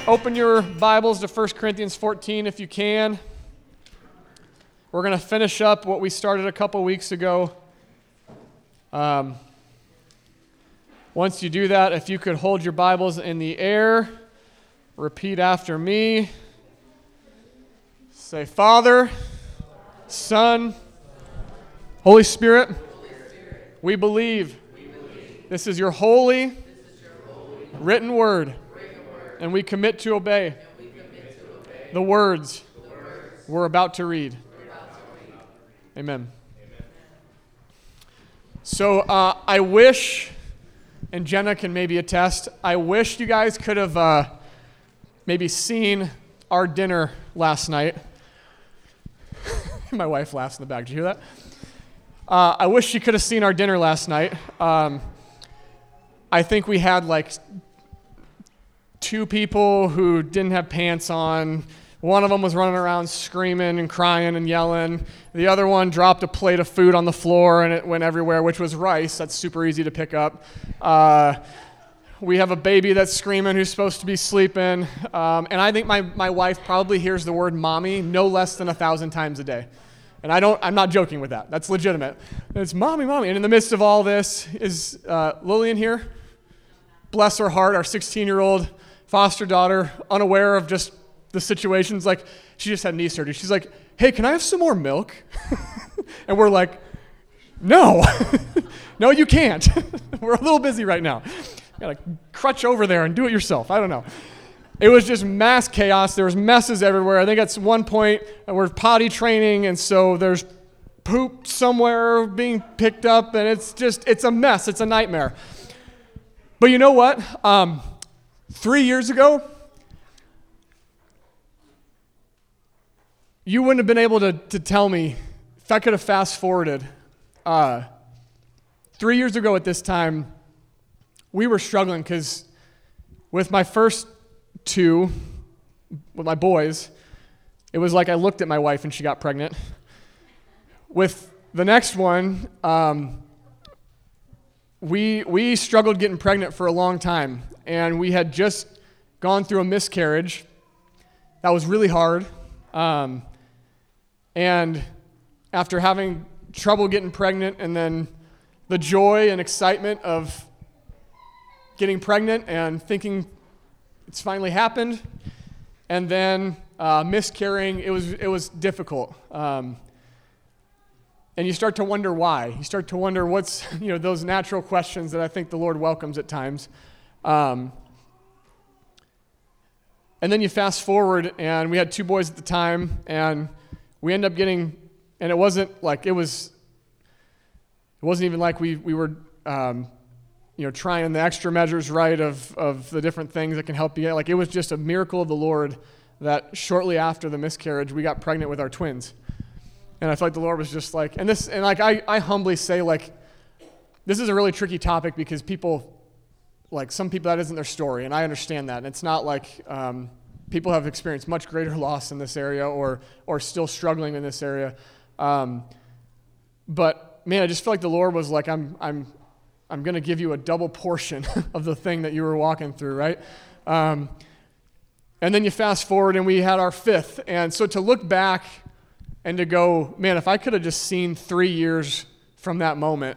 Open your Bibles to 1 Corinthians 14 if you can. We're going to finish up what we started a couple weeks ago. Once you do that, if you could hold your Bibles in the air, repeat after me. Say, Father, Son, Holy Spirit, we believe. This is your holy, written word. And we commit to obey the words we're about to read. Amen. So I wish, and Jenna can maybe attest, I wish you guys could have maybe seen our dinner last night. My wife laughs in the back. Did you hear that? I wish she could have seen our dinner last night. I think we had like 2 people who didn't have pants on. One of them was running around screaming and crying and yelling. The other one dropped a plate of food on the floor and it went everywhere, which was rice. That's super easy to pick up. We have a baby that's screaming who's supposed to be sleeping. And I think my wife probably hears the word mommy no less than 1,000 times a day. And I'm not joking with that. That's legitimate. It's mommy, mommy. And in the midst of all this is Lillian here. Bless her heart, our 16-year-old foster daughter, unaware of just the situations. Like, she just had knee surgery. She's like, hey, can I have some more milk? And we're like, no. No, you can't. We're a little busy right now. You gotta crutch over there and do it yourself. I don't know. It was just mass chaos. There was messes everywhere. I think at one point we're potty training, and so there's poop somewhere being picked up, and it's a mess. It's a nightmare. But you know what? 3 years ago, you wouldn't have been able to tell me if I could have fast forwarded. 3 years ago at this time, we were struggling because with my first 2, with my boys, it was like I looked at my wife and she got pregnant. With the next one, we struggled getting pregnant for a long time, and we had just gone through a miscarriage. That was really hard. And after having trouble getting pregnant, and then the joy and excitement of getting pregnant and thinking it's finally happened, and then miscarrying, it was difficult. And you start to wonder why. You start to wonder what's, those natural questions that I think the Lord welcomes at times. And then you fast forward, and we had 2 boys at the time, and we end up getting, and it wasn't even like we were, trying the extra measures right of the different things that can help you. Like, it was just a miracle of the Lord that shortly after the miscarriage, we got pregnant with our twins. And I feel like the Lord was just like, I humbly say, like, this is a really tricky topic because people, like, some people, that isn't their story, and I understand that. And it's not like people have experienced much greater loss in this area or still struggling in this area. But man, I just feel like the Lord was like, I'm going to give you a double portion of the thing that you were walking through, right? And then you fast forward, and we had our 5th. And so to look back and to go, man, if I could have just seen 3 years from that moment,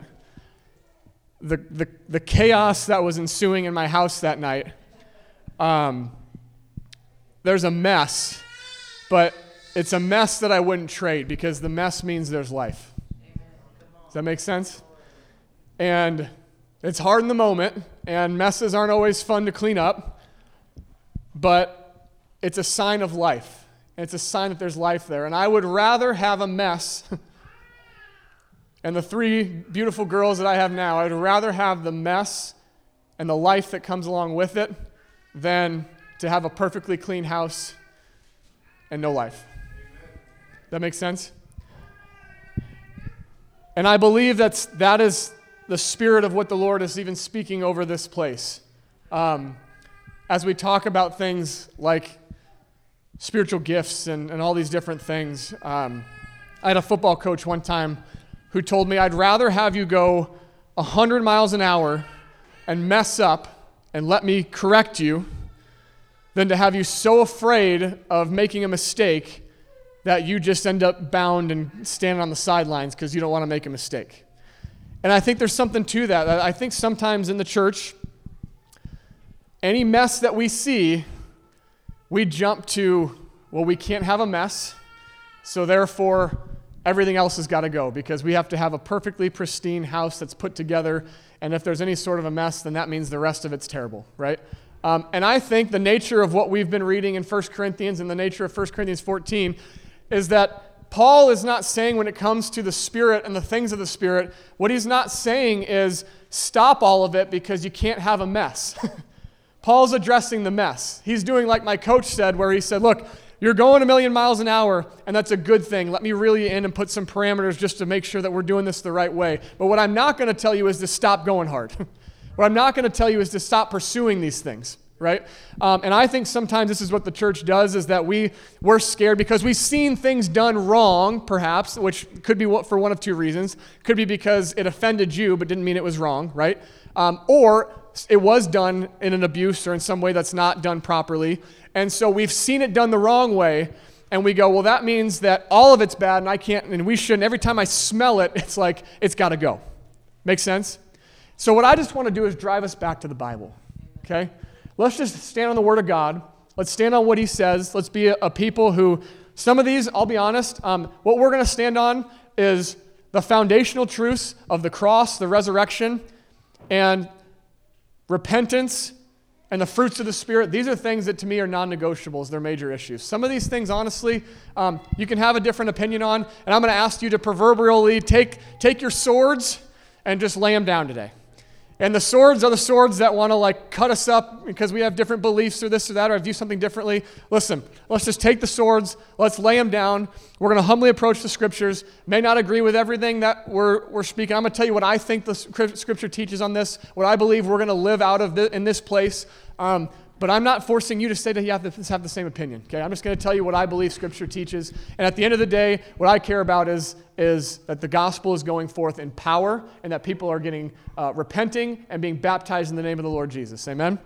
the chaos that was ensuing in my house that night, there's a mess, but it's a mess that I wouldn't trade because the mess means there's life. Does that make sense? And it's hard in the moment, and messes aren't always fun to clean up, but it's a sign of life. It's a sign that there's life there. And I would rather have a mess and the 3 beautiful girls that I have now, I would rather have the mess and the life that comes along with it than to have a perfectly clean house and no life. That makes sense? And I believe that is the spirit of what the Lord is even speaking over this place. As we talk about things like spiritual gifts and all these different things. I had a football coach one time who told me, I'd rather have you go 100 miles an hour and mess up and let me correct you than to have you so afraid of making a mistake that you just end up bound and standing on the sidelines because you don't want to make a mistake. And I think there's something to that. I think sometimes in the church, any mess that we see, we jump to, well, we can't have a mess, so therefore everything else has got to go because we have to have a perfectly pristine house that's put together, and if there's any sort of a mess, then that means the rest of it's terrible, right? And I think the nature of what we've been reading in 1 Corinthians and the nature of 1 Corinthians 14 is that Paul is not saying when it comes to the Spirit and the things of the Spirit, what he's not saying is stop all of it because you can't have a mess. Paul's addressing the mess. He's doing like my coach said, where he said, look, you're going 1,000,000 miles an hour, and that's a good thing. Let me reel you in and put some parameters just to make sure that we're doing this the right way. But what I'm not going to tell you is to stop going hard. What I'm not going to tell you is to stop pursuing these things, right? And I think sometimes this is what the church does, is that we're scared because we've seen things done wrong, perhaps, which could be for one of two reasons. Could be because it offended you, but didn't mean it was wrong, right? Or it was done in an abuse or in some way that's not done properly. And so we've seen it done the wrong way, and we go, well, that means that all of it's bad, and I can't, and we shouldn't. Every time I smell it, it's like, it's got to go. Make sense? So what I just want to do is drive us back to the Bible, okay? Let's just stand on the Word of God. Let's stand on what He says. Let's be a people who, some of these, I'll be honest, what we're going to stand on is the foundational truths of the cross, the resurrection, and repentance, and the fruits of the Spirit. These are things that to me are non-negotiables. They're major issues. Some of these things, honestly, you can have a different opinion on, and I'm going to ask you to proverbially take your swords and just lay them down today. And the swords are the swords that want to like cut us up because we have different beliefs or this or that or view something differently. Listen, let's just take the swords. Let's lay them down. We're going to humbly approach the Scriptures. May not agree with everything that we're speaking. I'm going to tell you what I think the Scripture teaches on this, what I believe we're going to live out of in this place. But I'm not forcing you to say that you have to have the same opinion. Okay, I'm just going to tell you what I believe Scripture teaches. And at the end of the day, what I care about is that the gospel is going forth in power and that people are getting repenting and being baptized in the name of the Lord Jesus. Amen?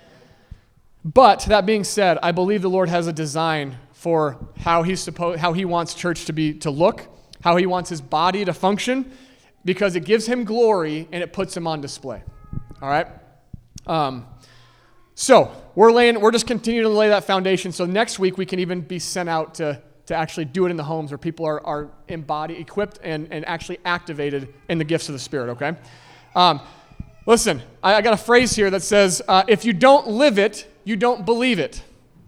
But that being said, I believe the Lord has a design for how He wants church to look, how He wants His body to function, because it gives Him glory and it puts Him on display. All right? So we're just continuing to lay that foundation. So next week we can even be sent out to actually do it in the homes where people are equipped and actually activated in the gifts of the Spirit, okay? Listen, I got a phrase here that says, if you don't live it, you don't believe it.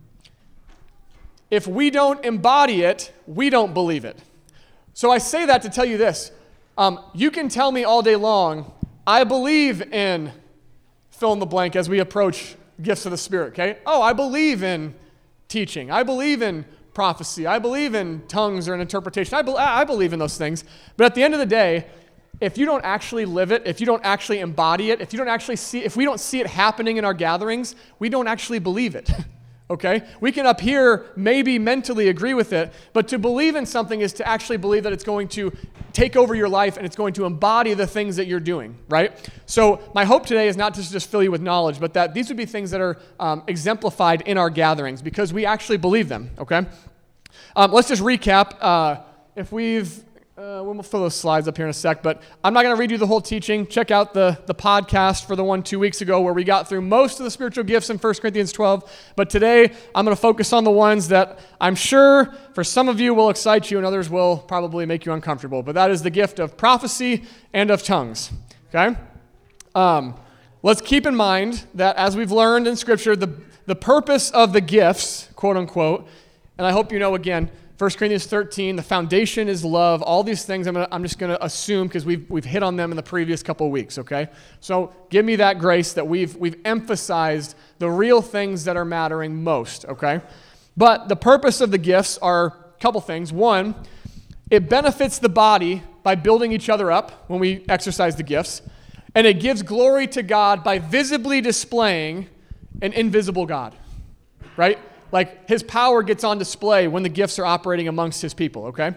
If we don't embody it, we don't believe it. So I say that to tell you this. You can tell me all day long, I believe in fill in the blank as we approach gifts of the Spirit, okay? Oh, I believe in teaching. I believe in prophecy. I believe in tongues or an interpretation. I believe in those things. But at the end of the day, if you don't actually live it, if you don't actually embody it, if we don't see it happening in our gatherings, we don't actually believe it. Okay? We can up here maybe mentally agree with it, but to believe in something is to actually believe that it's going to take over your life and it's going to embody the things that you're doing, right? So my hope today is not to just fill you with knowledge, but that these would be things that are exemplified in our gatherings because we actually believe them, okay? Let's just recap. We'll fill those slides up here in a sec, but I'm not going to read you the whole teaching. Check out the podcast for the one 2 weeks ago where we got through most of the spiritual gifts in 1 Corinthians 12. But today, I'm going to focus on the ones that I'm sure for some of you will excite you and others will probably make you uncomfortable. But that is the gift of prophecy and of tongues. Okay? Let's keep in mind that as we've learned in Scripture, the purpose of the gifts, quote unquote, and I hope you know again, 1 Corinthians 13, the foundation is love. All these things I'm just going to assume because we've hit on them in the previous couple of weeks, okay? So give me that grace that we've emphasized the real things that are mattering most, okay? But the purpose of the gifts are a couple things. One, it benefits the body by building each other up when we exercise the gifts, and it gives glory to God by visibly displaying an invisible God, right? Like His power gets on display when the gifts are operating amongst His people, okay?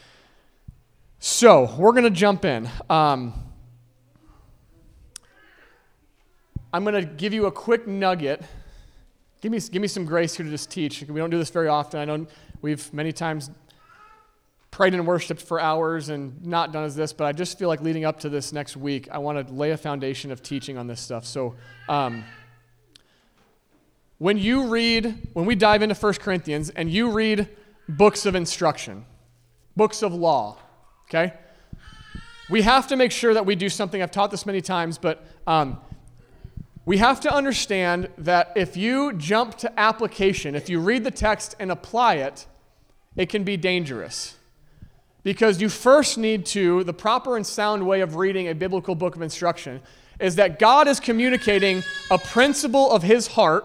So we're going to jump in. I'm going to give you a quick nugget give me some grace here to just teach. We don't do this very often. I know we've many times prayed and worshiped for hours and not done as this, but I just feel like leading up to this next week, I want to lay a foundation of teaching on this stuff. So when we dive into 1 Corinthians and you read books of instruction, books of law, okay, we have to make sure that we do something. I've taught this many times, but we have to understand that if you jump to application, if you read the text and apply it, it can be dangerous. Because you first need to, the proper and sound way of reading a biblical book of instruction is that God is communicating a principle of his heart.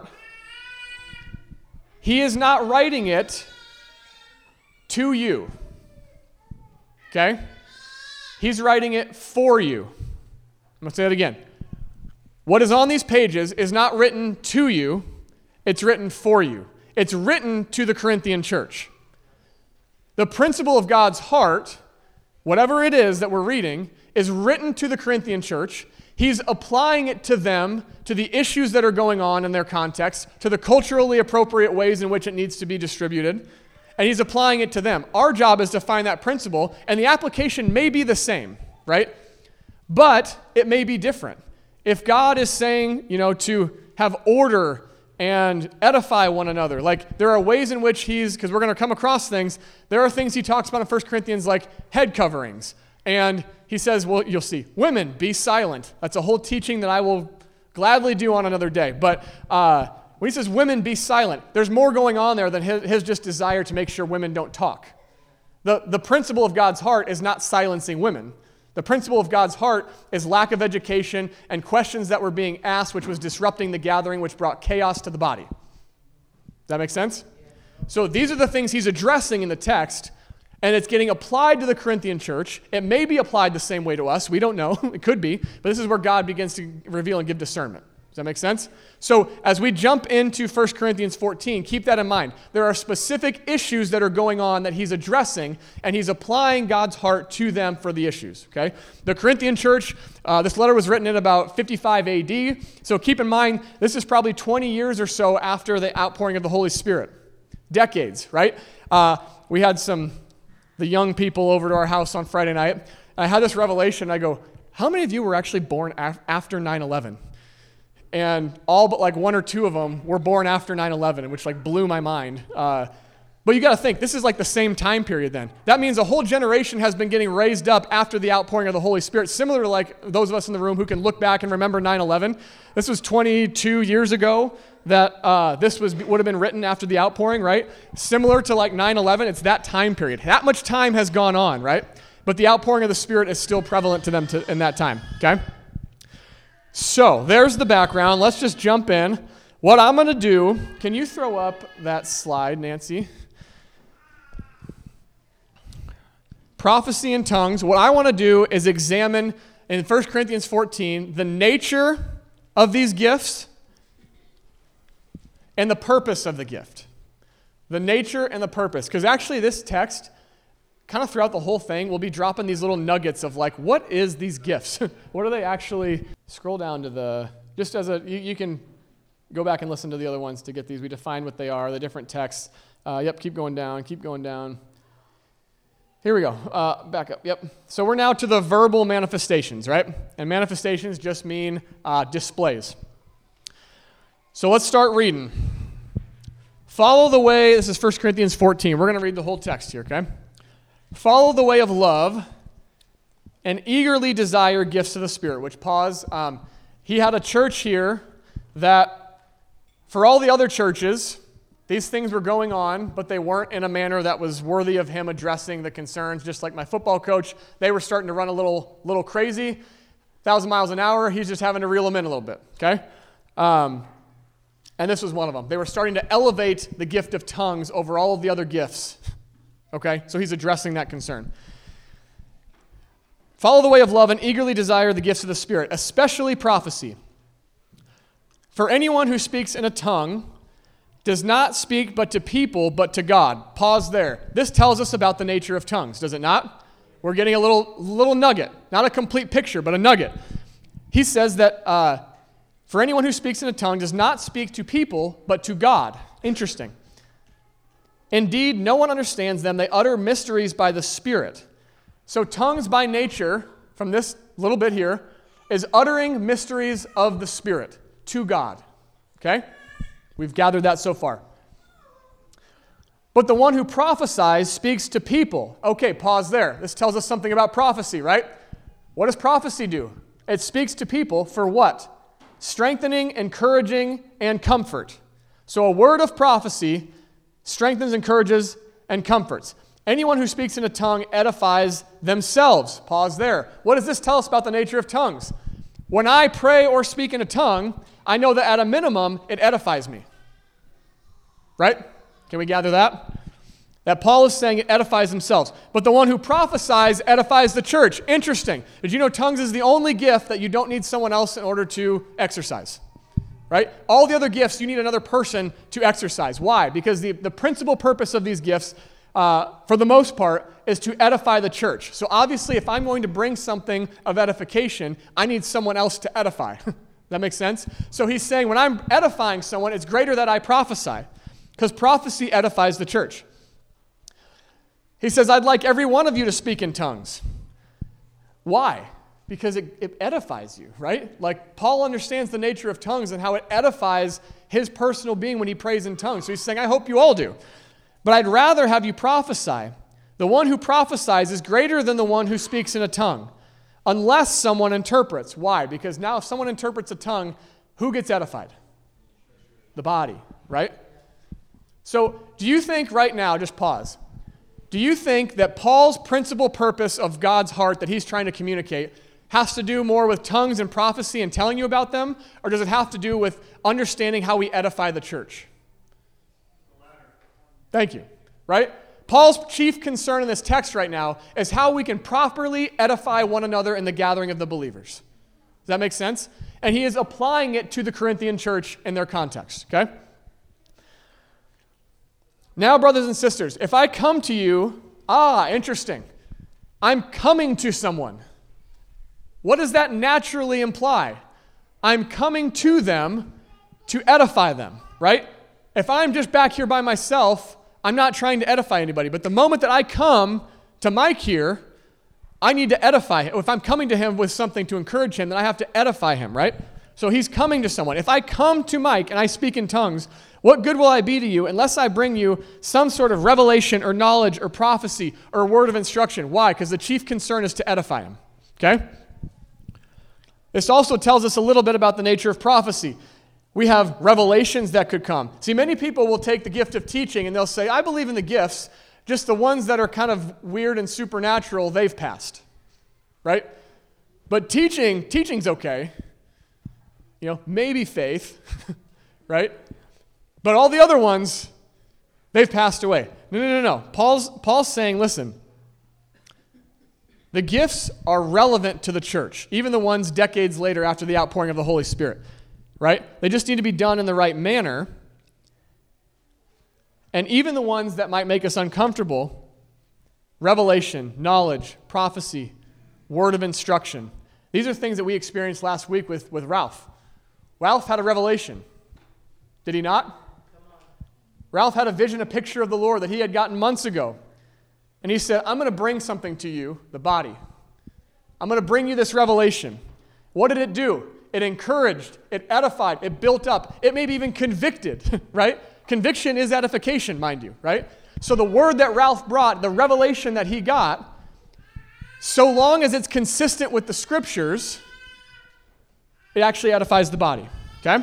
He is not writing it to you. Okay? He's writing it for you. I'm going to say that again. What is on these pages is not written to you, it's written for you. It's written to the Corinthian church. The principle of God's heart, whatever it is that we're reading, is written to the Corinthian church. He's applying it to them, to the issues that are going on in their context, to the culturally appropriate ways in which it needs to be distributed, and he's applying it to them. Our job is to find that principle, and the application may be the same, right? But it may be different. If God is saying, to have order and edify one another, like there are ways in which because we're going to come across things, there are things he talks about in 1 Corinthians like head coverings. And he says, well, you'll see, women, be silent. That's a whole teaching that I will gladly do on another day. But when he says women, be silent, there's more going on there than his just desire to make sure women don't talk. The principle of God's heart is not silencing women. The principle of God's heart is lack of education and questions that were being asked, which was disrupting the gathering, which brought chaos to the body. Does that make sense? So these are the things he's addressing in the text, and it's getting applied to the Corinthian church. It may be applied the same way to us. We don't know. It could be. But this is where God begins to reveal and give discernment. Does that make sense? So as we jump into 1 Corinthians 14, keep that in mind. There are specific issues that are going on that he's addressing, and he's applying God's heart to them for the issues, okay? The Corinthian church, this letter was written in about 55 AD, so keep in mind, this is probably 20 years or so after the outpouring of the Holy Spirit. Decades, right? We had the young people over to our house on Friday night. I had this revelation. I go, how many of you were actually born after 9/11? And all but like one or two of them were born after 9/11, which like blew my mind. But you got to think, this is like the same time period then. That means a whole generation has been getting raised up after the outpouring of the Holy Spirit, similar to like those of us in the room who can look back and remember 9/11. This was 22 years ago that this would have been written after the outpouring, right? Similar to like 9/11, it's that time period. That much time has gone on, right? But the outpouring of the Spirit is still prevalent to them in that time, okay? So there's the background. Let's just jump in. What I'm going to do, can you throw up that slide, Nancy? Prophecy in tongues. What I want to do is examine in 1 Corinthians 14 the nature of these gifts and the purpose of the gift. The nature and the purpose. Because actually this text, kind of throughout the whole thing, we'll be dropping these little nuggets of like, what is these gifts? What are they actually? Scroll down to you can go back and listen to the other ones to get these. We define what they are, the different texts. Keep going down. Here we go. Back up, yep. So we're now to the verbal manifestations, right? And manifestations just mean displays. So let's start reading. Follow the way, this is 1 Corinthians 14. We're going to read the whole text here, okay? Follow the way of love and eagerly desire gifts of the Spirit, which he had a church here that for all the other churches, these things were going on, but they weren't in a manner that was worthy of him addressing the concerns. Just like my football coach, they were starting to run a little crazy, 1,000 miles an hour. He's just having to reel them in a little bit, okay? And this was one of them. They were starting to elevate the gift of tongues over all of the other gifts. Okay, so he's addressing that concern. Follow the way of love and eagerly desire the gifts of the Spirit, especially prophecy. For anyone who speaks in a tongue does not speak but to people, but to God. Pause there. This tells us about the nature of tongues, does it not? We're getting a little nugget. Not a complete picture, but a nugget. He says that For anyone who speaks in a tongue does not speak to people, but to God. Interesting. Indeed, no one understands them. They utter mysteries by the Spirit. So tongues by nature, from this little bit here, is uttering mysteries of the Spirit to God. Okay? We've gathered that so far. But the one who prophesies speaks to people. Okay, pause there. This tells us something about prophecy, right? What does prophecy do? It speaks to people for what? Strengthening, encouraging, and comfort. So a word of prophecy strengthens, encourages, and comforts. Anyone who speaks in a tongue edifies themselves. Pause there. What does this tell us about the nature of tongues? When I pray or speak in a tongue, I know that at a minimum, it edifies me. Right? Can we gather that? That Paul is saying it edifies themselves. But the one who prophesies edifies the church. Interesting. Did you know tongues is the only gift that you don't need someone else in order to exercise? Right? All the other gifts, you need another person to exercise. Why? Because the principal purpose of these gifts, for the most part, is to edify the church. So obviously, if I'm going to bring something of edification, I need someone else to edify. That makes sense? So he's saying when I'm edifying someone, it's greater that I prophesy. Because prophecy edifies the church. He says, I'd like every one of you to speak in tongues. Why? Because it edifies you, right? Like Paul understands the nature of tongues and how it edifies his personal being when he prays in tongues. So he's saying, I hope you all do. But I'd rather have you prophesy. The one who prophesies is greater than the one who speaks in a tongue, unless someone interprets. Why? Because now if someone interprets a tongue, who gets edified? The body, right? So do you think right now, just pause, do you think that Paul's principal purpose of God's heart that he's trying to communicate has to do more with tongues and prophecy and telling you about them, or does it have to do with understanding how we edify the church? Thank you, right? Paul's chief concern in this text right now is how we can properly edify one another in the gathering of the believers. Does that make sense? And he is applying it to the Corinthian church in their context, okay? Now, brothers and sisters, if I come to you, interesting, I'm coming to someone. What does that naturally imply? I'm coming to them to edify them, right? If I'm just back here by myself, I'm not trying to edify anybody. But the moment that I come to Mike here, I need to edify him. If I'm coming to him with something to encourage him, then I have to edify him, right? So he's coming to someone. If I come to Mike and I speak in tongues, what good will I be to you unless I bring you some sort of revelation or knowledge or prophecy or word of instruction? Why? Because the chief concern is to edify him, okay? This also tells us a little bit about the nature of prophecy. We have revelations that could come. See, many people will take the gift of teaching and they'll say, I believe in the gifts, just the ones that are kind of weird and supernatural, they've passed, right? But teaching's okay. Maybe faith, right? But all the other ones, they've passed away. No. Paul's saying, listen, the gifts are relevant to the church, even the ones decades later after the outpouring of the Holy Spirit, right? They just need to be done in the right manner. And even the ones that might make us uncomfortable, revelation, knowledge, prophecy, word of instruction, these are things that we experienced last week with Ralph. Ralph had a revelation. Did he not? Ralph had a vision, a picture of the Lord that he had gotten months ago. And he said, I'm going to bring something to you, the body. I'm going to bring you this revelation. What did it do? It encouraged, it edified, it built up, it maybe even convicted, right? Conviction is edification, mind you, right? So the word that Ralph brought, the revelation that he got, so long as it's consistent with the scriptures, it actually edifies the body, okay?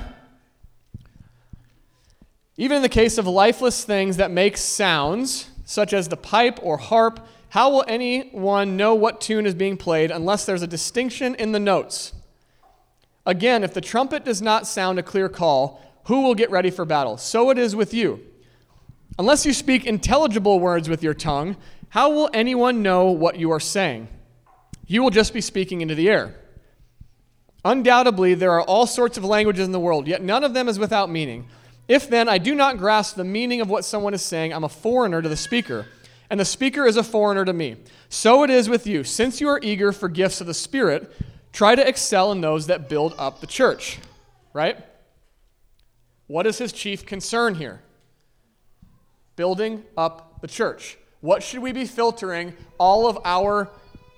Even in the case of lifeless things that make sounds, such as the pipe or harp, how will anyone know what tune is being played unless there's a distinction in the notes? Again, if the trumpet does not sound a clear call, who will get ready for battle? So it is with you. Unless you speak intelligible words with your tongue, how will anyone know what you are saying? You will just be speaking into the air. Undoubtedly, there are all sorts of languages in the world, yet none of them is without meaning. If then I do not grasp the meaning of what someone is saying, I'm a foreigner to the speaker, and the speaker is a foreigner to me. So it is with you. Since you are eager for gifts of the Spirit, try to excel in those that build up the church. right? What is his chief concern here? Building up the church. What should we be filtering all of our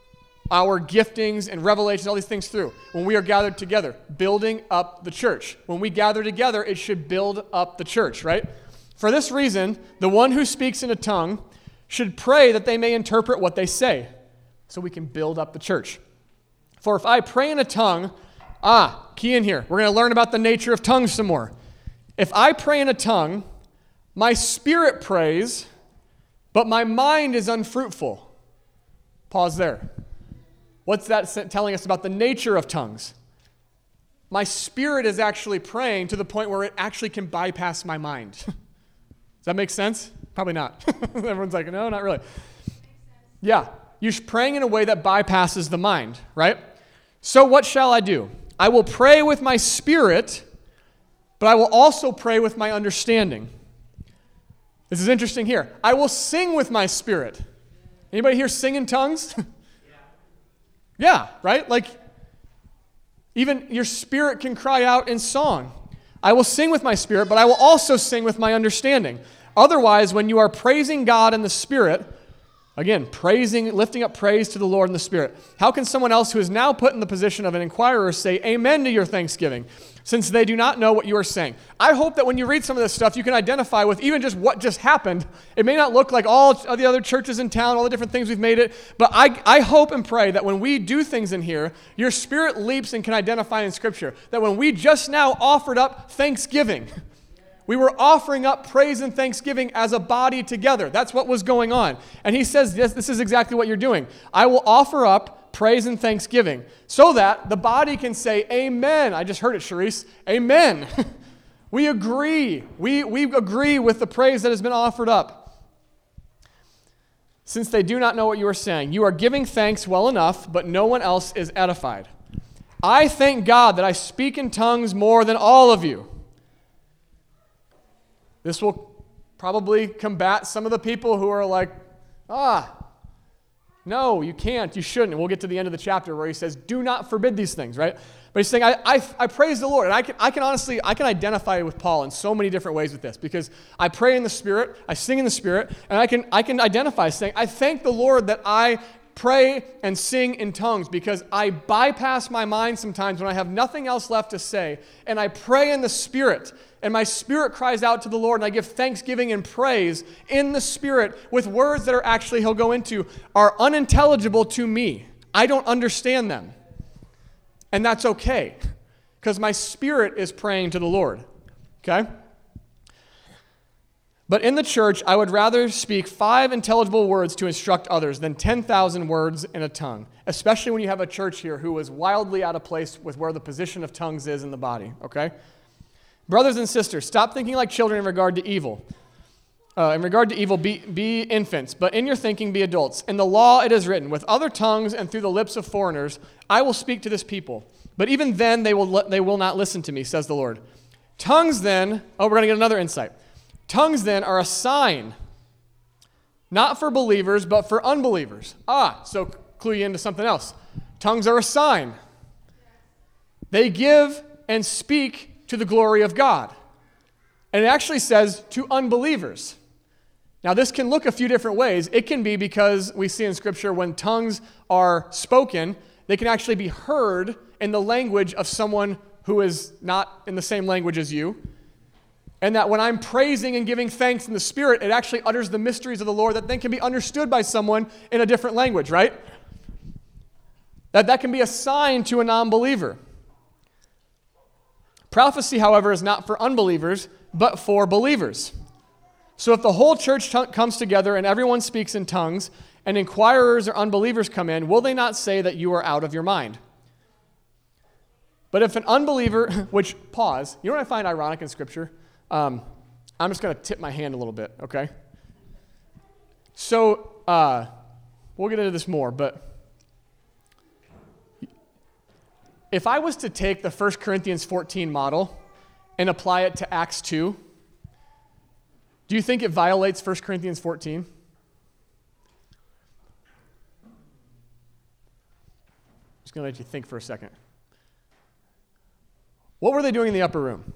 giftings and revelations, all these things through when we are gathered together? Building up the church. When we gather together, it should build up the church, right? For this reason, the one who speaks in a tongue should pray that they may interpret what they say, so we can build up the church. For if I pray in a tongue, key in here. We're going to learn about the nature of tongues some more. If I pray in a tongue, my spirit prays, but my mind is unfruitful. Pause there. What's that telling us about the nature of tongues? My spirit is actually praying to the point where it actually can bypass my mind. Does that make sense? Probably not. Everyone's like, no, not really. Yeah, you're praying in a way that bypasses the mind, right? So what shall I do? I will pray with my spirit, but I will also pray with my understanding. This is interesting here. I will sing with my spirit. Anybody here sing in tongues? Yeah, right? Like, even your spirit can cry out in song. I will sing with my spirit, but I will also sing with my understanding. Otherwise, when you are praising God in the Spirit, again, lifting up praise to the Lord in the Spirit, how can someone else who is now put in the position of an inquirer say amen to your thanksgiving, since they do not know what you are saying? I hope that when you read some of this stuff, you can identify with even just what just happened. It may not look like all of the other churches in town, all the different things we've made it, but I hope and pray that when we do things in here, your spirit leaps and can identify in Scripture, that when we just now offered up thanksgiving, we were offering up praise and thanksgiving as a body together. That's what was going on. And he says, this is exactly what you're doing. I will offer up praise and thanksgiving so that the body can say, amen. I just heard it, Charisse. Amen. We agree. We agree with the praise that has been offered up. Since they do not know what you are saying, you are giving thanks well enough, but no one else is edified. I thank God that I speak in tongues more than all of you. This will probably combat some of the people who are like, no, you can't, you shouldn't. And we'll get to the end of the chapter where he says, do not forbid these things, right? But he's saying, I praise the Lord. And I can honestly identify with Paul in so many different ways with this, because I pray in the Spirit, I sing in the Spirit, and I can identify saying, I thank the Lord that I pray and sing in tongues, because I bypass my mind sometimes when I have nothing else left to say, and I pray in the Spirit, and my spirit cries out to the Lord, and I give thanksgiving and praise in the Spirit with words that are actually, he'll go into, are unintelligible to me. I don't understand them. And that's okay, because my spirit is praying to the Lord. Okay? But in the church, I would rather speak 5 intelligible words to instruct others than 10,000 words in a tongue, especially when you have a church here who is wildly out of place with where the position of tongues is in the body, okay? Brothers and sisters, stop thinking like children in regard to evil. Be infants, but in your thinking be adults. In the law it is written, with other tongues and through the lips of foreigners, I will speak to this people. But even then they will not listen to me, says the Lord. Tongues then, we're going to get another insight. Tongues then are a sign, not for believers, but for unbelievers. So clue you into something else. Tongues are a sign. They give and speak to the glory of God. And it actually says to unbelievers. Now, this can look a few different ways. It can be because we see in Scripture when tongues are spoken, they can actually be heard in the language of someone who is not in the same language as you. And that when I'm praising and giving thanks in the Spirit, it actually utters the mysteries of the Lord that then can be understood by someone in a different language, right? That can be a sign to a non-believer. Prophecy, however, is not for unbelievers, but for believers. So if the whole church comes together and everyone speaks in tongues, and inquirers or unbelievers come in, will they not say that you are out of your mind? But if an unbeliever, you know what I find ironic in Scripture? I'm just going to tip my hand a little bit, okay? So, we'll get into this more, but if I was to take the 1 Corinthians 14 model and apply it to Acts 2, do you think it violates 1 Corinthians 14? Just going to let you think for a second. What were they doing in the upper room?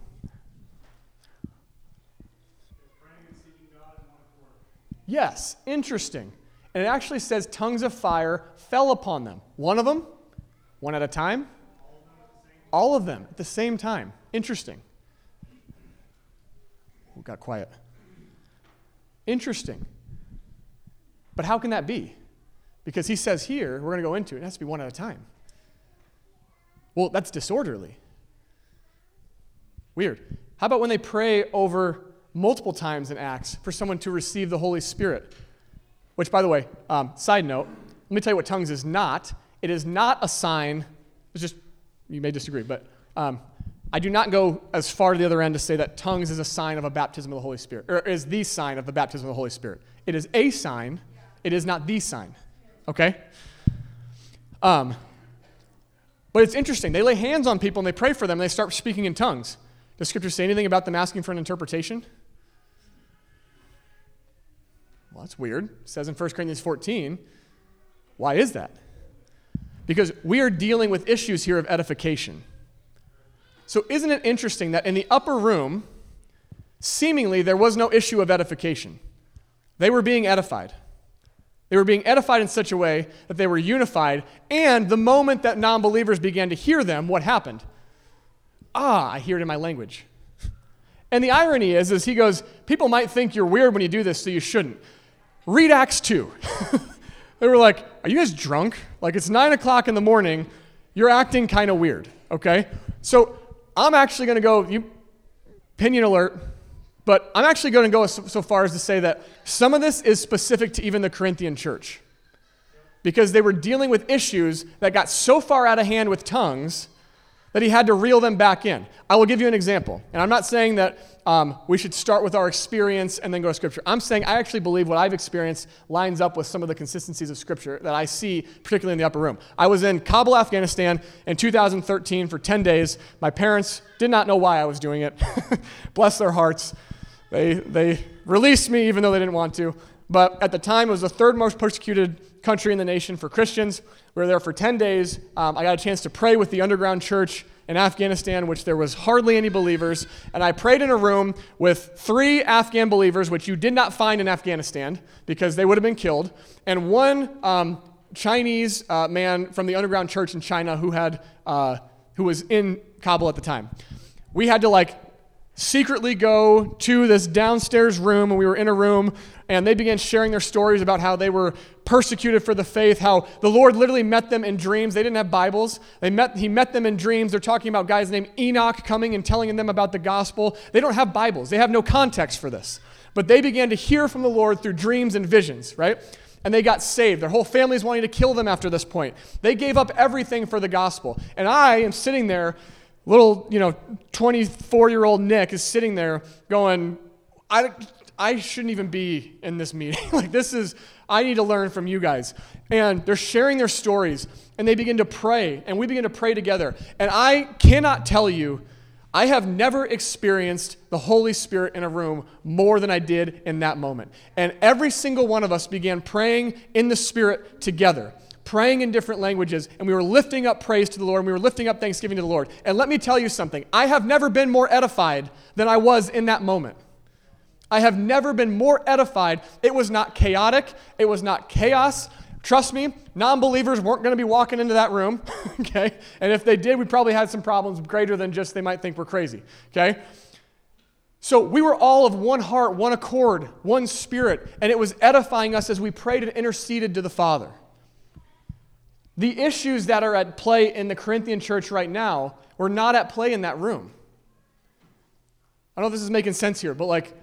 Yes, interesting. And it actually says tongues of fire fell upon them. One of them? One at a time? All of them at the same time. Interesting. Oh, got quiet. Interesting. But how can that be? Because he says here, we're going to go into it, it has to be one at a time. Well, that's disorderly. Weird. How about when they pray over multiple times in Acts for someone to receive the Holy Spirit? Which, by the way, side note, let me tell you what tongues is not. It is not a sign. It's just, you may disagree, but I do not go as far to the other end to say that tongues is a sign of a baptism of the Holy Spirit, or is the sign of the baptism of the Holy Spirit. It is a sign. It is not the sign. Okay? But it's interesting. They lay hands on people and they pray for them and they start speaking in tongues. Does Scripture say anything about them asking for an interpretation? Well, that's weird. It says in 1 Corinthians 14. Why is that? Because we are dealing with issues here of edification. So isn't it interesting that in the upper room, seemingly there was no issue of edification. They were being edified. They were being edified in such a way that they were unified, and the moment that non-believers began to hear them, what happened? I hear it in my language. And the irony is he goes, people might think you're weird when you do this, so you shouldn't. Read Acts 2. They were like, are you guys drunk? Like, it's 9 o'clock in the morning. You're acting kind of weird, okay? So I'm actually going to go, opinion alert, but I'm actually going to go so far as to say that some of this is specific to even the Corinthian church, because they were dealing with issues that got so far out of hand with tongues that he had to reel them back in. I will give you an example. And I'm not saying that we should start with our experience and then go to Scripture. I'm saying I actually believe what I've experienced lines up with some of the consistencies of Scripture that I see, particularly in the upper room. I was in Kabul, Afghanistan in 2013 for 10 days. My parents did not know why I was doing it. Bless their hearts. They released me even though they didn't want to. But at the time, it was the third most persecuted country in the nation for Christians. We were there for 10 days. I got a chance to pray with the underground church in Afghanistan, which there was hardly any believers. And I prayed in a room with 3 Afghan believers, which you did not find in Afghanistan because they would have been killed, and one Chinese man from the underground church in China who was in Kabul at the time. We had to secretly go to this downstairs room, and we were in a room, and they began sharing their stories about how they were persecuted for the faith, how the Lord literally met them in dreams. They didn't have Bibles. He met them in dreams. They're talking about guys named Enoch coming and telling them about the gospel. They don't have Bibles. They have no context for this. But they began to hear from the Lord through dreams and visions, right? And they got saved. Their whole family's wanting to kill them after this point. They gave up everything for the gospel. And I am sitting there, little, 24-year-old Nick is sitting there going, I shouldn't even be in this meeting. I need to learn from you guys. And they're sharing their stories, and they begin to pray, and we begin to pray together. And I cannot tell you, I have never experienced the Holy Spirit in a room more than I did in that moment. And every single one of us began praying in the Spirit together, praying in different languages, and we were lifting up praise to the Lord, and we were lifting up thanksgiving to the Lord. And let me tell you something. I have never been more edified than I was in that moment. I have never been more edified. It was not chaotic. It was not chaos. Trust me, non-believers weren't going to be walking into that room, okay? And if they did, we probably had some problems greater than just they might think we're crazy, okay? So we were all of one heart, one accord, one spirit, and it was edifying us as we prayed and interceded to the Father. The issues that are at play in the Corinthian church right now were not at play in that room. I don't know if this is making sense here, but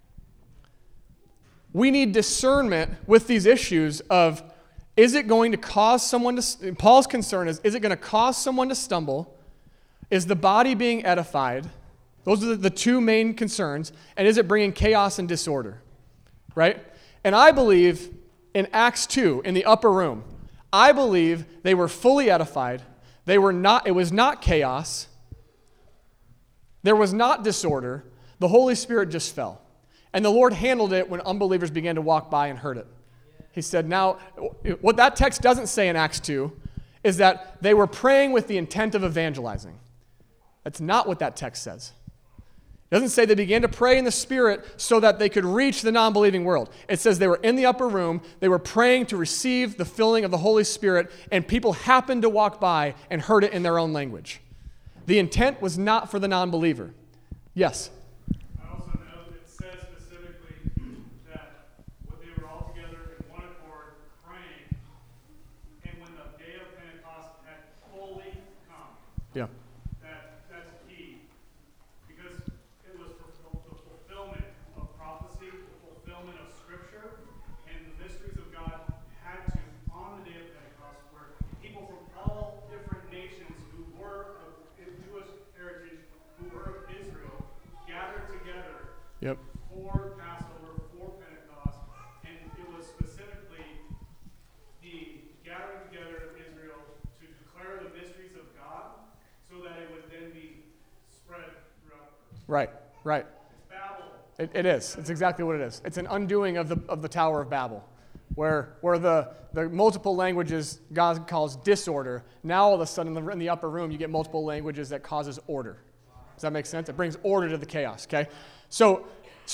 we need discernment with these issues of, is it going to cause someone to, Paul's concern is it going to cause someone to stumble? Is the body being edified? Those are the two main concerns. And is it bringing chaos and disorder? Right? And I believe in Acts 2, in the upper room, I believe they were fully edified. It was not chaos. There was not disorder. The Holy Spirit just fell. And the Lord handled it when unbelievers began to walk by and heard it. He said, now, what that text doesn't say in Acts 2 is that they were praying with the intent of evangelizing. That's not what that text says. It doesn't say they began to pray in the Spirit so that they could reach the non-believing world. It says they were in the upper room, they were praying to receive the filling of the Holy Spirit, and people happened to walk by and heard it in their own language. The intent was not for the non-believer. Yes? I also know it says specifically that when they were all together in one accord praying, and when the day of Pentecost had fully come. Yeah. That's key. Because it was the fulfillment of prophecy, the fulfillment of Scripture, and the mysteries of God had to, on the day of Pentecost, where people from all different nations who were of Jewish heritage, who were of Israel, gathered together Yep. for Passover, for Pentecost, and it was specifically the gathering together of Israel to declare the mysteries of God so that it would then be spread throughout the earth. Right. It's Babel. It is. It's exactly what it is. It's an undoing of the Tower of Babel, where the multiple languages God calls disorder. Now all of a sudden in the upper room you get multiple languages that causes order. Does that make sense? It brings order to the chaos, okay? So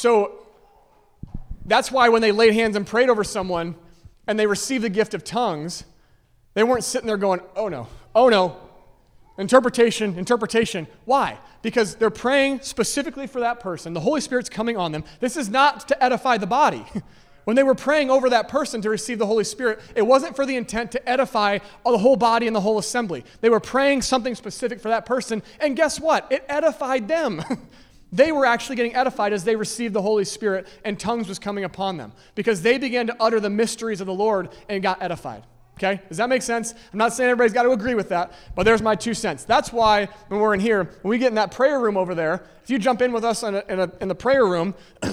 that's why when they laid hands and prayed over someone and they received the gift of tongues, they weren't sitting there going, oh no, interpretation. Why? Because they're praying specifically for that person. The Holy Spirit's coming on them. This is not to edify the body. When they were praying over that person to receive the Holy Spirit, it wasn't for the intent to edify the whole body and the whole assembly. They were praying something specific for that person, and guess what? It edified them. They were actually getting edified as they received the Holy Spirit and tongues was coming upon them because they began to utter the mysteries of the Lord and got edified. Okay? Does that make sense? I'm not saying everybody's got to agree with that, but there's my 2 cents. That's why when we're in here, when we get in that prayer room over there, if you jump in with us in the prayer room,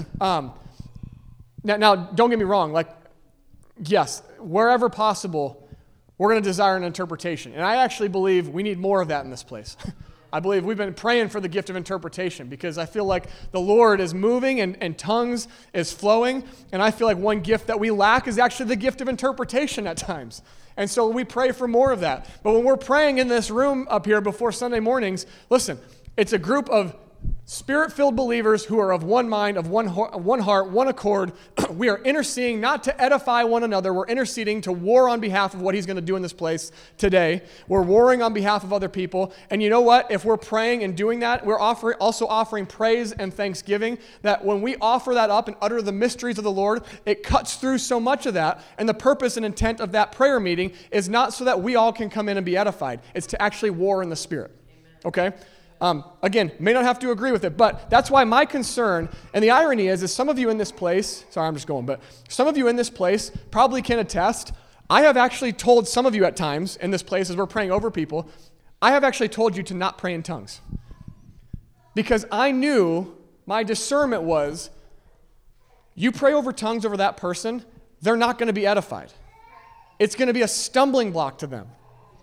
now, don't get me wrong. Like, yes, wherever possible, we're going to desire an interpretation. And I actually believe we need more of that in this place. I believe we've been praying for the gift of interpretation because I feel like the Lord is moving and tongues is flowing. And I feel like one gift that we lack is actually the gift of interpretation at times. And so we pray for more of that. But when we're praying in this room up here before Sunday mornings, listen, it's a group of Spirit-filled believers who are of one mind, of one heart, one accord. We are interceding not to edify one another. We're interceding to war on behalf of what he's going to do in this place today. We're warring on behalf of other people. And you know what? If we're praying and doing that, we're also offering praise and thanksgiving, that when we offer that up and utter the mysteries of the Lord, it cuts through so much of that. And the purpose and intent of that prayer meeting is not so that we all can come in and be edified. It's to actually war in the Spirit. Okay? Again, may not have to agree with it, but that's why my concern, and the irony is some of you in this place, sorry, I'm just going, but some of you in this place probably can attest. I have actually told some of you at times in this place as we're praying over people, I have actually told you to not pray in tongues. Because I knew, my discernment was, you pray over tongues over that person, they're not going to be edified. It's going to be a stumbling block to them.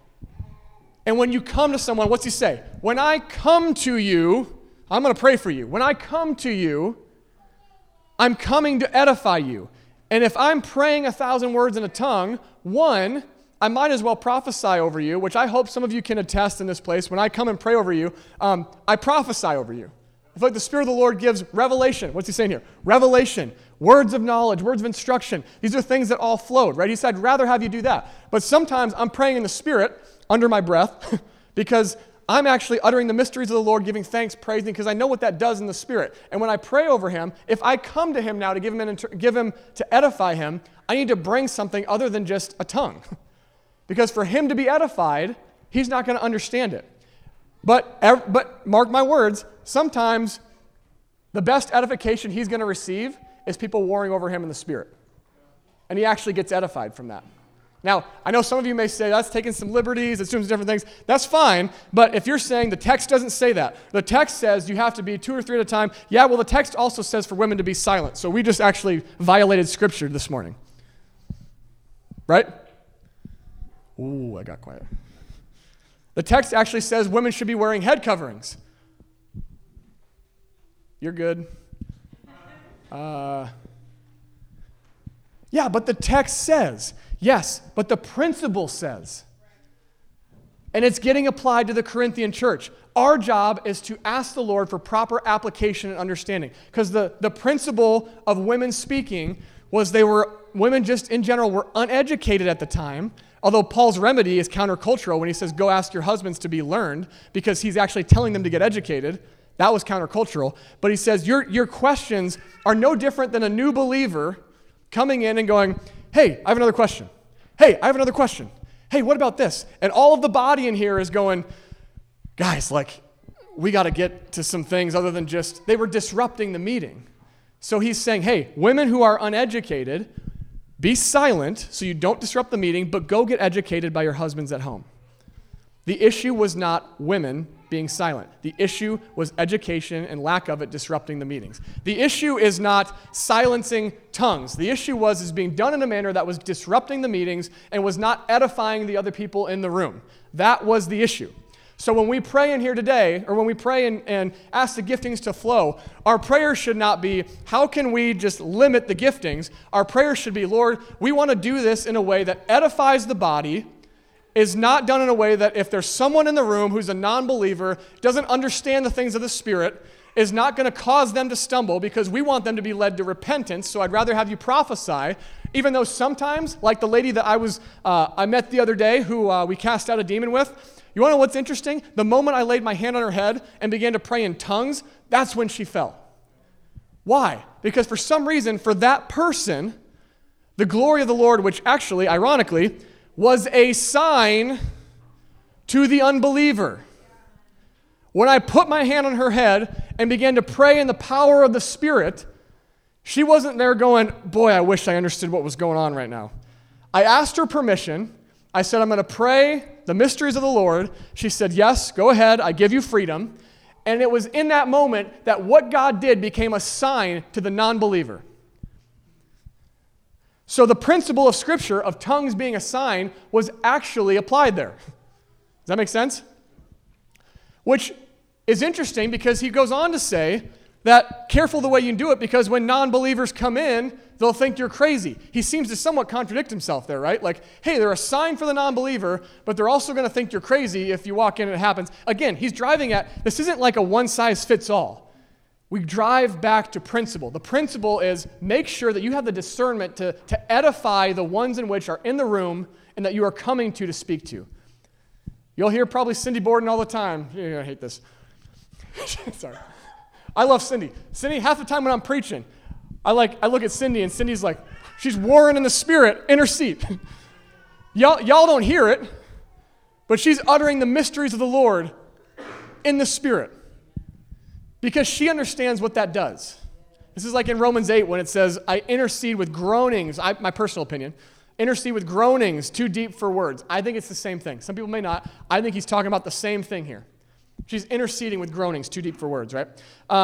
And when you come to someone, what's he say? When I come to you, I'm going to pray for you. When I come to you, I'm coming to edify you. And if I'm praying 1,000 words in a tongue, one, I might as well prophesy over you, which I hope some of you can attest in this place. When I come and pray over you, I prophesy over you. I feel like the Spirit of the Lord gives revelation. What's he saying here? Revelation, words of knowledge, words of instruction. These are things that all flowed, right? He said, I'd rather have you do that. But sometimes I'm praying in the Spirit under my breath because I'm actually uttering the mysteries of the Lord, giving thanks, praising, because I know what that does in the Spirit. And when I pray over him, if I come to him now to give him to edify him, I need to bring something other than just a tongue. Because for him to be edified, he's not going to understand it. But mark my words, sometimes the best edification he's going to receive is people warring over him in the Spirit. And he actually gets edified from that. Now, I know some of you may say, that's taking some liberties, assumes different things. That's fine, but if you're saying the text doesn't say that, the text says you have to be 2 or 3 at a time, yeah, well, the text also says for women to be silent. So we just actually violated Scripture this morning. Right? Ooh, I got quiet. The text actually says women should be wearing head coverings. You're good. Yeah, but the text says. Yes, but the principle says. And it's getting applied to the Corinthian church. Our job is to ask the Lord for proper application and understanding. Because the principle of women speaking was women just in general were uneducated at the time. Although Paul's remedy is countercultural when he says, go ask your husbands to be learned, because he's actually telling them to get educated. That was countercultural. But he says, your questions are no different than a new believer coming in and going, hey, I have another question. Hey, I have another question. Hey, what about this? And all of the body in here is going, guys, we got to get to some things other than just, they were disrupting the meeting. So he's saying, hey, women who are uneducated, be silent so you don't disrupt the meeting, but go get educated by your husbands at home. The issue was not women being silent. The issue was education and lack of it disrupting the meetings. The issue is not silencing tongues. The issue was being done in a manner that was disrupting the meetings and was not edifying the other people in the room. That was the issue. So when we pray in here today, or when we pray and ask the giftings to flow, our prayer should not be, how can we just limit the giftings? Our prayer should be, Lord, we want to do this in a way that edifies the body, is not done in a way that if there's someone in the room who's a non-believer, doesn't understand the things of the Spirit, is not going to cause them to stumble, because we want them to be led to repentance. So I'd rather have you prophesy, even though sometimes, like the lady that I met the other day who we cast out a demon with, you want to know what's interesting? The moment I laid my hand on her head and began to pray in tongues, that's when she fell. Why? Because for some reason, for that person, the glory of the Lord, which actually, ironically, was a sign to the unbeliever. When I put my hand on her head and began to pray in the power of the Spirit, she wasn't there going, boy, I wish I understood what was going on right now. I asked her permission. I said, I'm going to pray the mysteries of the Lord. She said, yes, go ahead. I give you freedom. And it was in that moment that what God did became a sign to the non-believer. So the principle of Scripture of tongues being a sign was actually applied there. Does that make sense? Which is interesting, because he goes on to say that careful the way you do it, because when non-believers come in, they'll think you're crazy. He seems to somewhat contradict himself there, right? Like, hey, they're a sign for the non-believer, but they're also going to think you're crazy if you walk in and it happens. Again, he's driving at, this isn't like a one-size-fits-all. We drive back to principle. The principle is make sure that you have the discernment to edify the ones in which are in the room and that you are coming to speak to. You'll hear probably Cindy Borden all the time. You're going to hate this. Sorry. I love Cindy. Cindy, half the time when I'm preaching, I look at Cindy, and Cindy's like, she's warring in the Spirit in her seat. Y'all don't hear it, but she's uttering the mysteries of the Lord in the Spirit, because she understands what that does. This is like in Romans 8 when it says, I intercede with groanings, my personal opinion, intercede with groanings too deep for words. I think it's the same thing. Some people may not. I think he's talking about the same thing here. She's interceding with groanings too deep for words, right?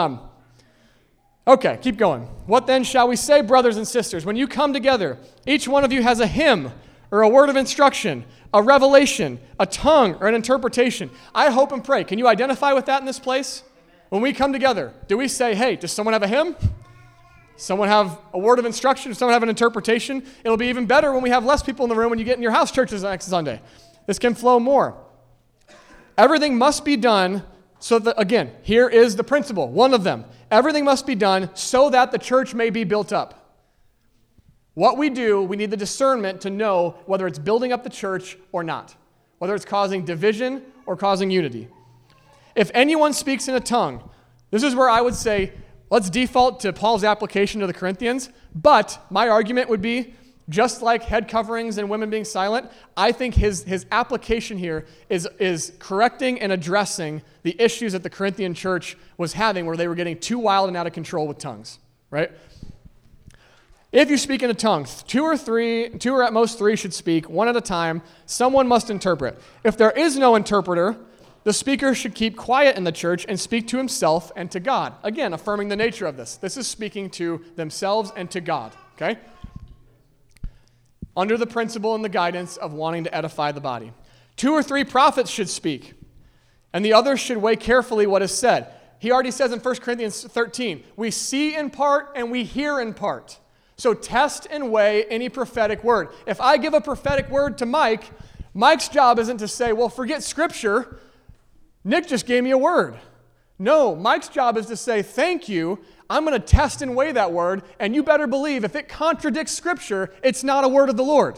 Okay, keep going. What then shall we say, brothers and sisters? When you come together, each one of you has a hymn or a word of instruction, a revelation, a tongue, or an interpretation. I hope and pray. Can you identify with that in this place? When we come together, do we say, hey, does someone have a hymn? Someone have a word of instruction? Does someone have an interpretation? It'll be even better when we have less people in the room when you get in your house churches next Sunday. This can flow more. Everything must be done so that, again, here is the principle, one of them. Everything must be done so that the church may be built up. What we do, we need the discernment to know whether it's building up the church or not, whether it's causing division or causing unity. If anyone speaks in a tongue, this is where I would say, let's default to Paul's application to the Corinthians, but my argument would be, just like head coverings and women being silent, I think his application here is correcting and addressing the issues that the Corinthian church was having where they were getting too wild and out of control with tongues, right? If you speak in a tongue, two or at most three should speak, one at a time. Someone must interpret. If there is no interpreter, the speaker should keep quiet in the church and speak to himself and to God. Again, affirming the nature of this. This is speaking to themselves and to God, okay? Under the principle and the guidance of wanting to edify the body. 2 or 3 prophets should speak, and the others should weigh carefully what is said. He already says in 1 Corinthians 13, we see in part and we hear in part. So test and weigh any prophetic word. If I give a prophetic word to Mike, Mike's job isn't to say, well, forget Scripture. Nick just gave me a word. No, Mike's job is to say, thank you. I'm going to test and weigh that word, and you better believe if it contradicts Scripture, it's not a word of the Lord.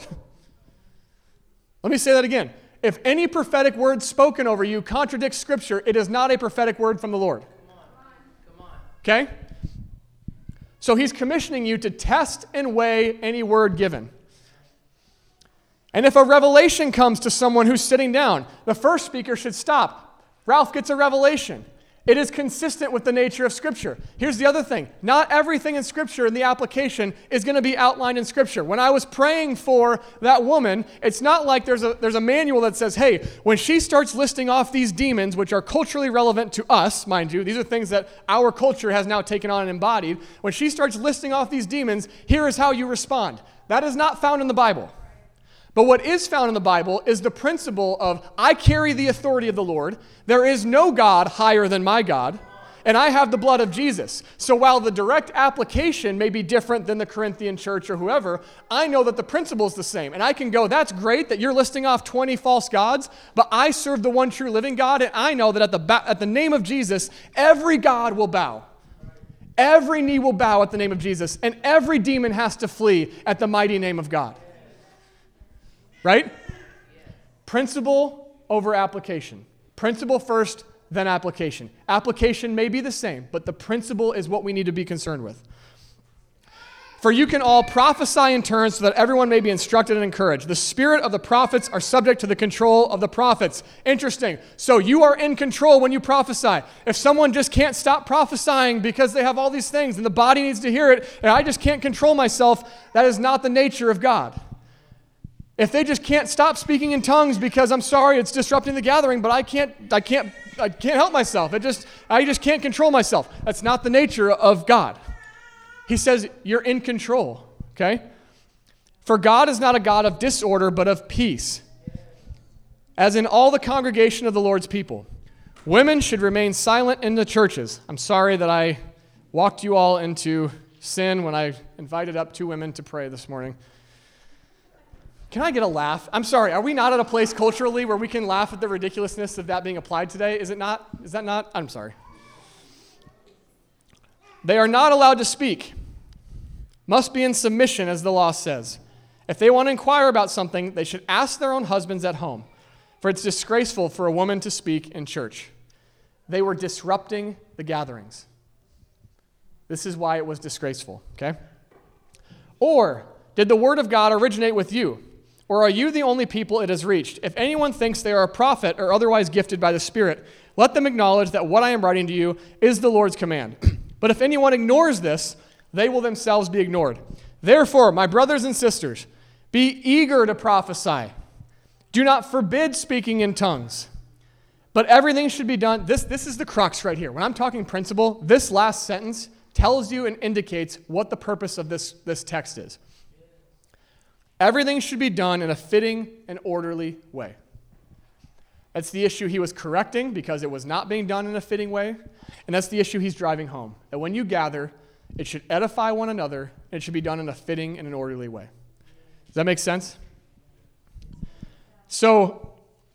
Let me say that again. If any prophetic word spoken over you contradicts Scripture, it is not a prophetic word from the Lord. Come on. Okay? So he's commissioning you to test and weigh any word given. And if a revelation comes to someone who's sitting down, the first speaker should stop. Ralph gets a revelation. It is consistent with the nature of Scripture. Here's the other thing. Not everything in Scripture in the application is going to be outlined in Scripture. When I was praying for that woman, it's not like there's a manual that says, hey, when she starts listing off these demons, which are culturally relevant to us, mind you, these are things that our culture has now taken on and embodied. When she starts listing off these demons, here is how you respond. That is not found in the Bible. But what is found in the Bible is the principle of, I carry the authority of the Lord. There is no God higher than my God, and I have the blood of Jesus. So while the direct application may be different than the Corinthian church or whoever, I know that the principle is the same. And I can go, that's great that you're listing off 20 false gods, but I serve the one true living God, and I know that at the name of Jesus, every God will bow. Every knee will bow at the name of Jesus, and every demon has to flee at the mighty name of God. Right? Principle over application. Principle first, then application. Application may be the same, but the principle is what we need to be concerned with. For you can all prophesy in turn so that everyone may be instructed and encouraged. The spirit of the prophets are subject to the control of the prophets. Interesting. So you are in control when you prophesy. If someone just can't stop prophesying because they have all these things and the body needs to hear it, and I just can't control myself, that is not the nature of God. If they just can't stop speaking in tongues because I'm sorry, it's disrupting the gathering, but I can't help myself. I just can't control myself. That's not the nature of God. He says you're in control, okay? For God is not a God of disorder, but of peace, as in all the congregation of the Lord's people. Women should remain silent in the churches. I'm sorry that I walked you all into sin when I invited up 2 women to pray this morning. Can I get a laugh? I'm sorry, are we not at a place culturally where we can laugh at the ridiculousness of that being applied today? Is it not? Is that not? I'm sorry. They are not allowed to speak. Must be in submission, as the law says. If they want to inquire about something, they should ask their own husbands at home, for it's disgraceful for a woman to speak in church. They were disrupting the gatherings. This is why it was disgraceful, okay? Or, did the word of God originate with you? Or are you the only people it has reached? If anyone thinks they are a prophet or otherwise gifted by the Spirit, let them acknowledge that what I am writing to you is the Lord's command. But if anyone ignores this, they will themselves be ignored. Therefore, my brothers and sisters, be eager to prophesy. Do not forbid speaking in tongues. But everything should be done. This is the crux right here. When I'm talking principle, this last sentence tells you and indicates what the purpose of this text is. Everything should be done in a fitting and orderly way. That's the issue he was correcting because it was not being done in a fitting way. And that's the issue he's driving home. That when you gather, it should edify one another, and it should be done in a fitting and an orderly way. Does that make sense? So,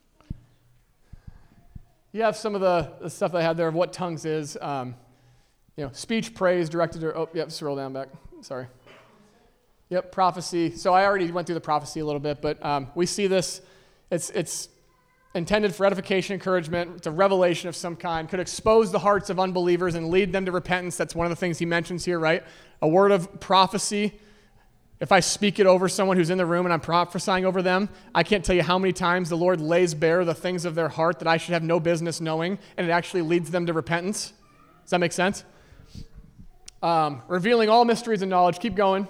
you have some of the stuff that I had there of what tongues is. Speech, praise, directed to, scroll down back. Sorry. Yep, prophecy. So I already went through the prophecy a little bit, but we see this. It's intended for edification, encouragement. It's a revelation of some kind. Could expose the hearts of unbelievers and lead them to repentance. That's one of the things he mentions here, right? A word of prophecy. If I speak it over someone who's in the room and I'm prophesying over them, I can't tell you how many times the Lord lays bare the things of their heart that I should have no business knowing, and it actually leads them to repentance. Does that make sense? Revealing all mysteries and knowledge. Keep going.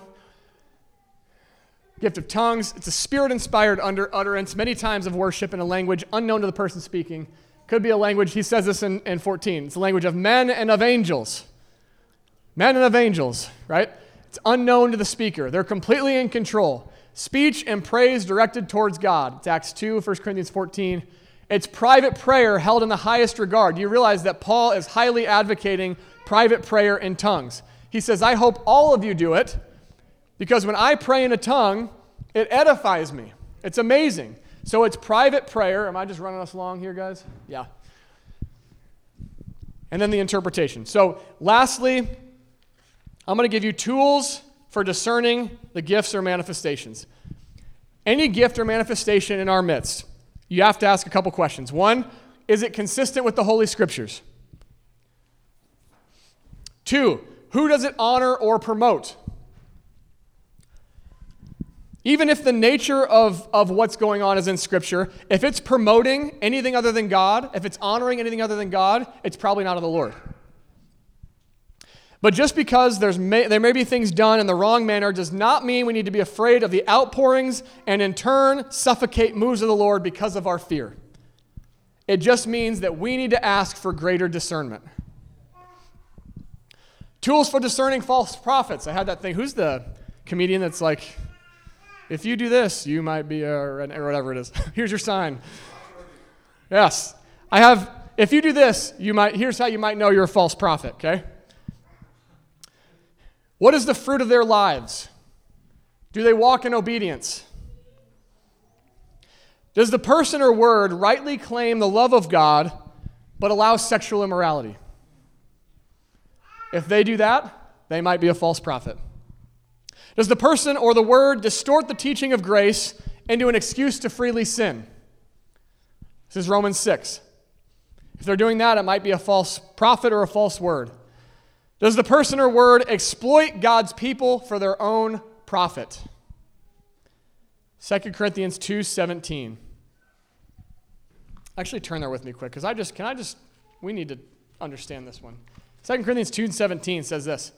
Gift of tongues. It's a spirit-inspired utterance, many times of worship in a language unknown to the person speaking. Could be a language, he says this in 14. It's a language of men and of angels. Men and of angels, right? It's unknown to the speaker. They're completely in control. Speech and praise directed towards God. It's Acts 2, 1 Corinthians 14. It's private prayer held in the highest regard. Do you realize that Paul is highly advocating private prayer in tongues? He says, I hope all of you do it, because when I pray in a tongue, it edifies me. It's amazing. So it's private prayer. Am I just running us along here, guys? Yeah. And then the interpretation. So lastly, I'm going to give you tools for discerning the gifts or manifestations. Any gift or manifestation in our midst, you have to ask a couple questions. One, is it consistent with the Holy Scriptures? Two, who does it honor or promote? Even if the nature of what's going on is in Scripture, if it's promoting anything other than God, if it's honoring anything other than God, it's probably not of the Lord. But just because there may be things done in the wrong manner does not mean we need to be afraid of the outpourings and in turn suffocate moves of the Lord because of our fear. It just means that we need to ask for greater discernment. Tools for discerning false prophets. I had that thing. Who's the comedian that's like, if you do this, you might be or whatever it is. Here's your sign. Yes. If you do this, here's how you might know you're a false prophet, okay? What is the fruit of their lives? Do they walk in obedience? Does the person or word rightly claim the love of God, but allow sexual immorality? If they do that, they might be a false prophet. Does the person or the word distort the teaching of grace into an excuse to freely sin? This is Romans 6. If they're doing that, it might be a false prophet or a false word. Does the person or word exploit God's people for their own profit? 2 Corinthians 2:17. Actually, turn there with me quick, because we need to understand this one. 2 Corinthians 2:17 says this.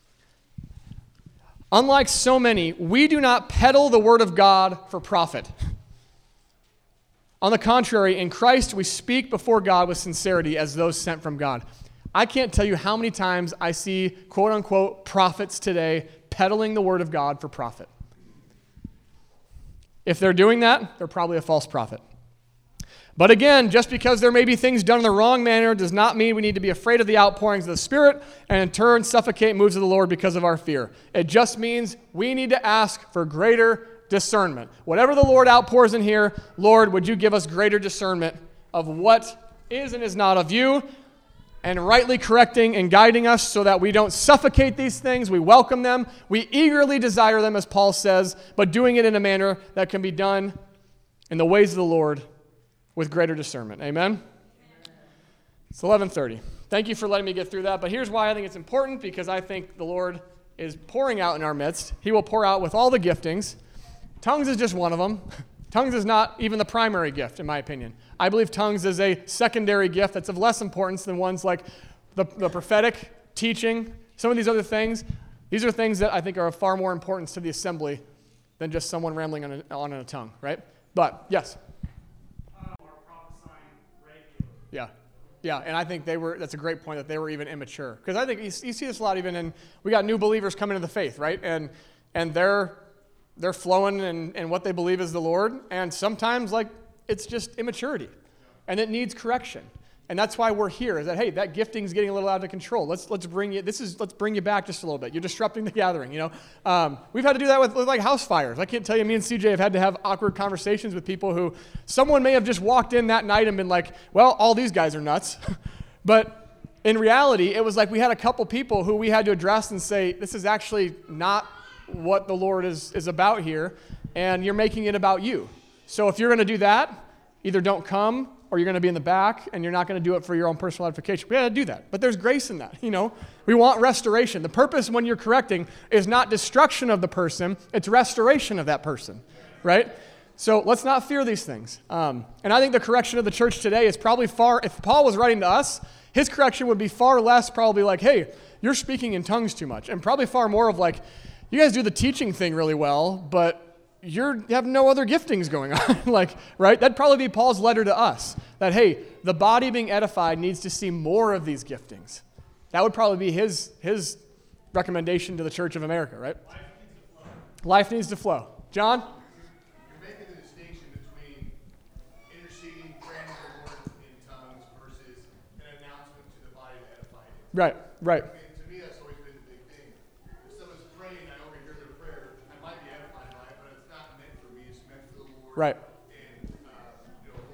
Unlike so many, we do not peddle the word of God for profit. On the contrary, in Christ we speak before God with sincerity as those sent from God. I can't tell you how many times I see quote-unquote prophets today peddling the word of God for profit. If they're doing that, they're probably a false prophet. But again, just because there may be things done in the wrong manner does not mean we need to be afraid of the outpourings of the Spirit and in turn suffocate moves of the Lord because of our fear. It just means we need to ask for greater discernment. Whatever the Lord outpours in here, Lord, would you give us greater discernment of what is and is not of you, and rightly correcting and guiding us so that we don't suffocate these things. We welcome them. We eagerly desire them, as Paul says, but doing it in a manner that can be done in the ways of the Lord with greater discernment. Amen? It's 11:30. Thank you for letting me get through that. But here's why I think it's important, because I think the Lord is pouring out in our midst. He will pour out with all the giftings. Tongues is just one of them. Tongues is not even the primary gift, in my opinion. I believe tongues is a secondary gift that's of less importance than ones like the prophetic, teaching, some of these other things. These are things that I think are of far more importance to the assembly than just someone rambling on in a tongue, right? But, yes? Yeah, and I think that's a great point that they were even immature. Because I think you see this a lot even we got new believers coming into the faith, right? And they're flowing in what they believe is the Lord, and sometimes, it's just immaturity, and it needs correction. And that's why we're here, is that, hey, that gifting's getting a little out of control. Let's bring you back just a little bit. You're disrupting the gathering, We've had to do that with house fires. I can't tell you, me and CJ have had to have awkward conversations with people who, someone may have just walked in that night and been like, well, all these guys are nuts. But in reality, it was like we had a couple people who we had to address and say, this is actually not what the Lord is about here, and you're making it about you. So if you're going to do that, either don't come, or you're going to be in the back, and you're not going to do it for your own personal edification. We got to do that. But there's grace in that, We want restoration. The purpose when you're correcting is not destruction of the person, it's restoration of that person, right? So let's not fear these things. And I think the correction of the church today is probably if Paul was writing to us, his correction would be far less probably like, hey, you're speaking in tongues too much. And probably far more of like, you guys do the teaching thing really well, but you have no other giftings going on, right? That'd probably be Paul's letter to us, that, hey, the body being edified needs to see more of these giftings. That would probably be his recommendation to the Church of America, right? Life needs to flow. John? You're making the distinction between interceding, praying to the Lord in tongues versus an announcement to the body to edify it. Right. I mean, to me, that's always been the big thing. If someone's praying, I overhear their prayer, I might be edified by it, but it's not meant for me. It's meant for the Lord. Right. And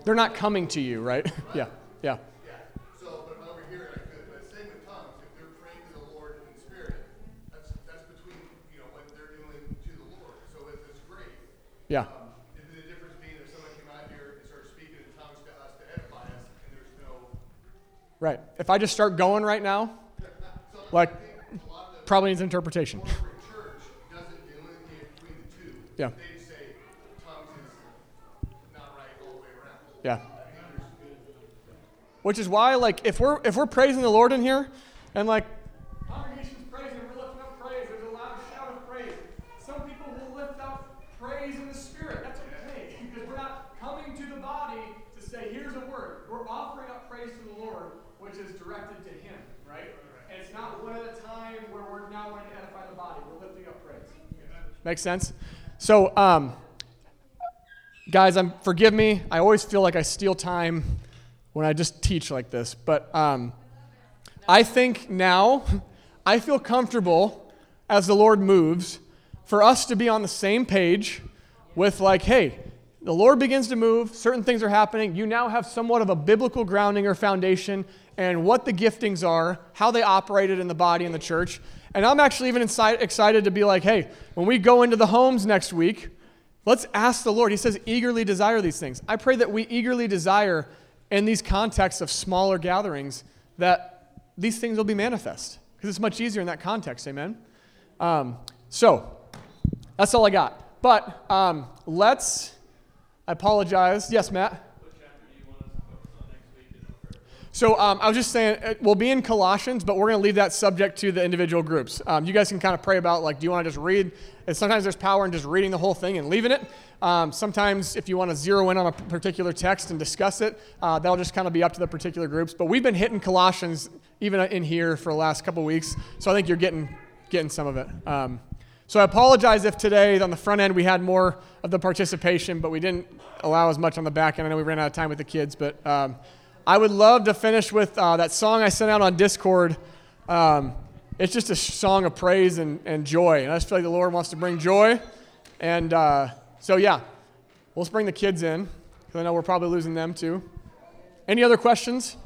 They're not coming to you, right? Yeah. Yeah. So, but if I were here, I could. But same with tongues. If they're praying to the Lord in spirit, that's between what they're doing to the Lord. So it's great. Yeah. The difference being if someone came out here and started speaking in tongues to us to edify us, and there's no. Right. If I just start going right now, like, probably needs interpretation. Corporate church doesn't delineate between the two. Yeah. They just say tongues is not right all the way around. Yeah. Which is why, like, if we're praising the Lord in here, and like congregation's praising, we're lifting up praise. There's a loud shout of praise. Some people will lift up praise in the spirit. That's okay, because we're not coming to the body to say, "Here's a word." We're offering up praise to the Lord, which is directed to Him, right? And it's not one at a time where we're now going to edify the body. We're lifting up praise. Makes sense. So, guys, forgive me. I always feel like I steal time when I just teach like this. But I think now I feel comfortable as the Lord moves for us to be on the same page with like, hey, the Lord begins to move. Certain things are happening. You now have somewhat of a biblical grounding or foundation and what the giftings are, how they operated in the body and the church. And I'm actually even excited to be like, hey, when we go into the homes next week, let's ask the Lord. He says, eagerly desire these things. I pray that we eagerly desire in these contexts of smaller gatherings that these things will be manifest because it's much easier in that context. Amen. So that's all I got. But I apologize. Yes, Matt. So I was just saying, we'll be in Colossians, but we're going to leave that subject to the individual groups. You guys can kind of pray about, like, do you want to just read? And sometimes there's power in just reading the whole thing and leaving it. Sometimes if you want to zero in on a particular text and discuss it, that'll just kind of be up to the particular groups. But we've been hitting Colossians even in here for the last couple of weeks, so I think you're getting some of it. So I apologize if today on the front end we had more of the participation, but we didn't allow as much on the back end. I know we ran out of time with the kids, but I would love to finish with that song I sent out on Discord. It's just a song of praise and joy. And I just feel like the Lord wants to bring joy. And so, yeah, let's bring the kids in, because I know we're probably losing them too. Any other questions?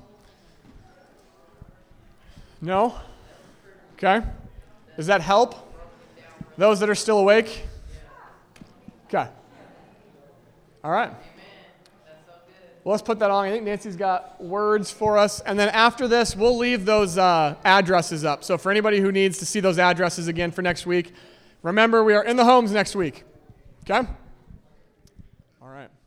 No? Okay. Does that help? Those that are still awake? Okay. All right. Well, let's put that on. I think Nancy's got words for us. And then after this, we'll leave those addresses up. So for anybody who needs to see those addresses again for next week, remember we are in the homes next week. Okay? All right.